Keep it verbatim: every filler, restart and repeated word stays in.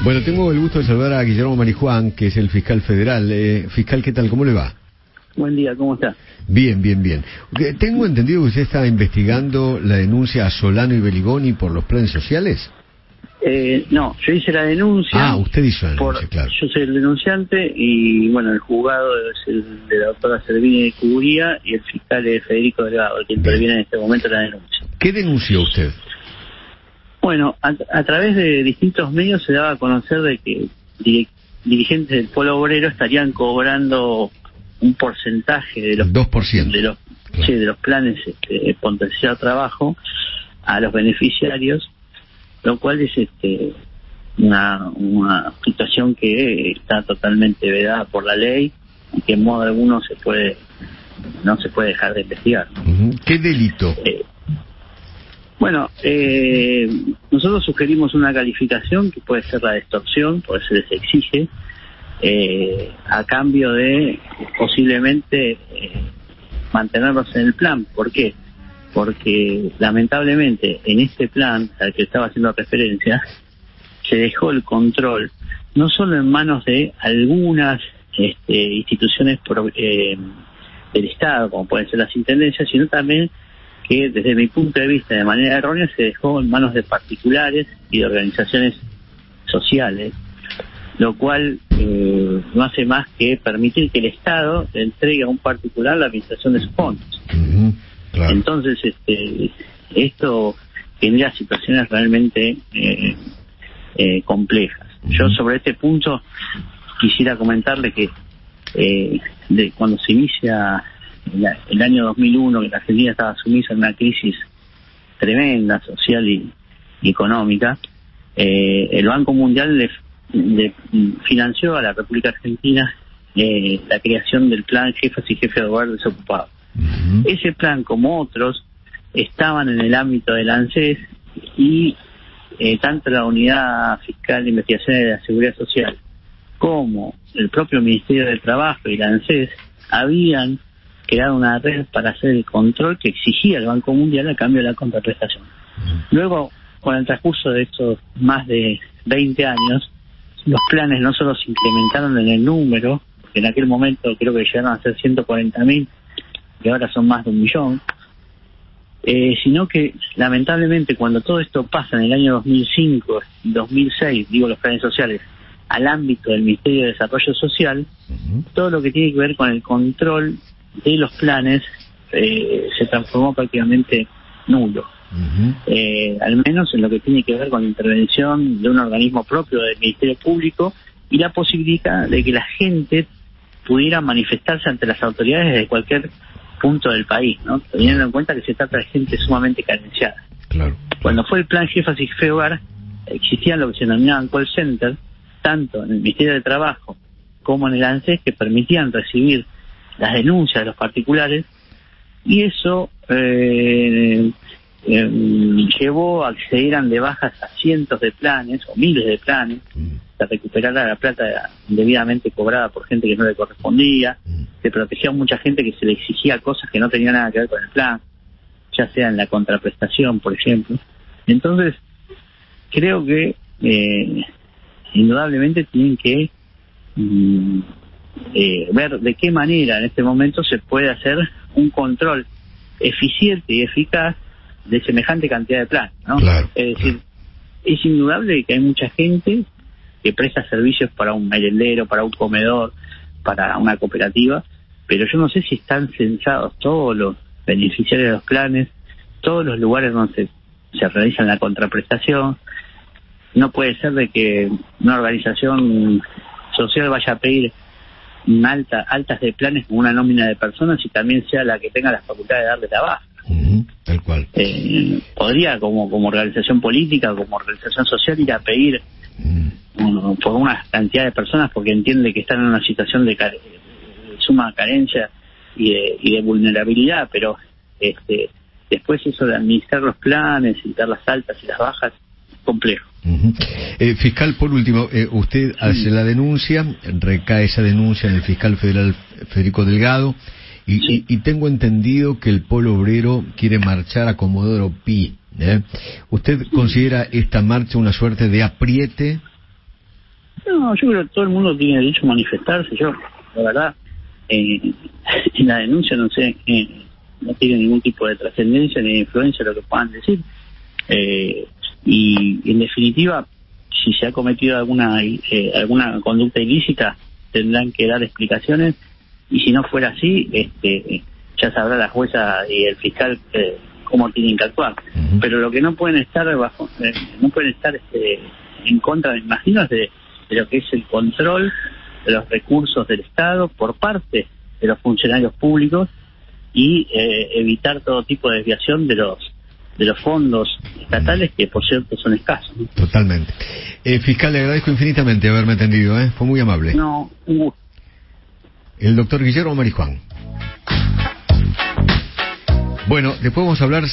Bueno, tengo el gusto de saludar a Guillermo Marijuán, que es el fiscal federal. Eh, fiscal, ¿qué tal? ¿Cómo le va? Buen día, ¿cómo está? Bien, bien, bien. Tengo entendido que usted está investigando la denuncia a Solano y Beligoni por los planes sociales. Eh, no, yo hice la denuncia. Ah, usted hizo la denuncia, por, claro. Yo soy el denunciante y, bueno, el juzgado es el de la doctora Servini de Cuburía y el fiscal es Federico Delgado, el que interviene en este momento en la denuncia. ¿Qué denunció usted? Bueno, a, a través de distintos medios se daba a conocer de que dir, dirigentes del Polo Obrero estarían cobrando un porcentaje de los dos por ciento de los, claro. sí, de los planes este, potenciar trabajo a los beneficiarios, lo cual es este una, una situación que está totalmente vedada por la ley y que en modo alguno se puede no se puede dejar de investigar. Uh-huh. ¿Qué delito? Eh, bueno, eh, nosotros sugerimos una calificación que puede ser la de extorsión, porque se les exige eh, a cambio de posiblemente eh, mantenerlos en el plan. ¿Por qué? Porque lamentablemente en este plan al que estaba haciendo referencia se dejó el control no solo en manos de algunas este, instituciones pro, eh, del Estado, como pueden ser las intendencias, sino también que desde mi punto de vista de manera errónea se dejó en manos de particulares y de organizaciones sociales, lo cual eh, no hace más que permitir que el Estado le entregue a un particular la administración de sus fondos. Uh-huh. Claro. Entonces, este, esto genera situaciones realmente eh, eh, complejas. Uh-huh. Yo sobre este punto quisiera comentarle que eh, de cuando se inicia el, el año dos mil uno, que la Argentina estaba sumisa en una crisis tremenda, social y, y económica, eh, el Banco Mundial le, le financió a la República Argentina eh, la creación del plan Jefas y Jefes de Hogar Desocupados. Uh-huh. Ese plan, como otros, estaban en el ámbito del ANSES y eh, tanto la Unidad Fiscal de Investigaciones de la Seguridad Social como el propio Ministerio del Trabajo y la ANSES habían creado una red para hacer el control que exigía el Banco Mundial a cambio de la contraprestación. Uh-huh. Luego, con el transcurso de estos más de veinte años, los planes no solo se incrementaron en el número, porque en aquel momento creo que llegaron a ser ciento cuarenta mil, que ahora son más de un millón, eh, sino que lamentablemente cuando todo esto pasa en el año dos mil cinco, dos mil seis, digo los planes sociales, al ámbito del Ministerio de Desarrollo Social, uh-huh. todo lo que tiene que ver con el control de los planes eh, se transformó prácticamente nulo. Uh-huh. Eh, al menos en lo que tiene que ver con la intervención de un organismo propio del Ministerio Público y la posibilidad de que la gente pudiera manifestarse ante las autoridades desde cualquier punto del país, ¿no? Teniendo en cuenta que se trata de gente sumamente carenciada. Claro. Cuando fue el plan Jefas y Jefes de Hogar, existían lo que se denominaban call center, tanto en el Ministerio de Trabajo como en el ANSES, que permitían recibir las denuncias de los particulares, y eso eh, eh, llevó a que se dieran de bajas a cientos de planes o miles de planes, mm. se recuperara la plata debidamente cobrada por gente que no le correspondía, mm. se protegía a mucha gente que se le exigía cosas que no tenían nada que ver con el plan, ya sea en la contraprestación, por ejemplo. Entonces, creo que eh, indudablemente tienen que mm, eh, ver de qué manera en este momento se puede hacer un control eficiente y eficaz de semejante cantidad de planes, ¿no? Claro, es decir, claro. Es indudable que hay mucha gente que presta servicios para un merendero, para un comedor, para una cooperativa, pero yo no sé si están censados todos los beneficiarios de los planes, todos los lugares donde se, se realiza la contraprestación. No puede ser de que una organización social vaya a pedir una alta, altas de planes con una nómina de personas y también sea la que tenga la facultad de darle la baja. Uh-huh, tal cual. Eh, podría, como, como organización política, como organización social, ir a pedir uh-huh. um, por una cantidad de personas porque entiende que están en una situación de, care- de suma carencia y de, y de vulnerabilidad, pero este después eso de administrar los planes y dar las altas y las bajas es complejo. Uh-huh. Eh, fiscal, por último, eh, usted sí. hace la denuncia, recae esa denuncia en el fiscal federal Federico Delgado, y, sí. y, y tengo entendido que el Polo Obrero quiere marchar a Comodoro Pi. ¿eh? ¿Usted sí. considera esta marcha una suerte de apriete? No, yo creo que todo el mundo tiene derecho a manifestarse. Yo, la verdad, eh, en la denuncia no sé, eh, no tiene ningún tipo de trascendencia ni de influencia lo que puedan decir. Eh, y en definitiva, si se ha cometido alguna eh, alguna conducta ilícita, tendrán que dar explicaciones, y si no fuera así, este ya sabrá la jueza y el fiscal eh, cómo tienen que actuar. Uh-huh. Pero lo que no pueden estar bajo, eh, no pueden estar este, en contra, me imagino, es de, de lo que es el control de los recursos del Estado por parte de los funcionarios públicos, y eh, evitar todo tipo de desviación de los de los fondos estatales, que por cierto son escasos, ¿no? Totalmente. Eh, fiscal, le agradezco infinitamente haberme atendido, ¿eh? Fue muy amable. No, un gusto. El doctor Guillermo Marijuán. Bueno, después vamos a hablar